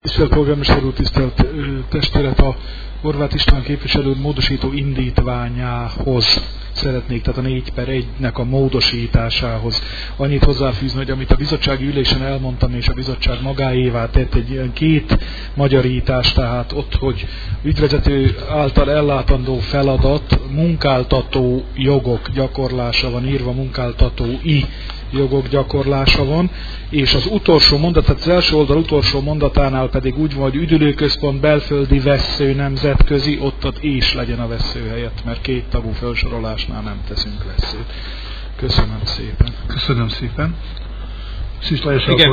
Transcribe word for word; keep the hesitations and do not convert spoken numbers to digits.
Tisztelt polgármester úr, tisztelt testület, a Horváth István képviselő módosító indítványához szeretnék, tehát a négy per egynek a módosításához annyit hozzáfűzni, hogy amit a bizottsági ülésen elmondtam, és a bizottság magáévá tett egy ilyen két magyarítás, tehát ott, hogy ügyvezető által ellátandó feladat, munkáltató jogok gyakorlása van írva, munkáltatói jogok gyakorlása van, és az utolsó mondat, tehát az első oldal utolsó mondatánál pedig úgy van, hogy üdülőközpont, belföldi vessző, nemzetközi, ott ott és legyen a vessző helyett, mert két tagú felsorolásnál nem teszünk vesszőt. Köszönöm szépen. Köszönöm szépen. Igen.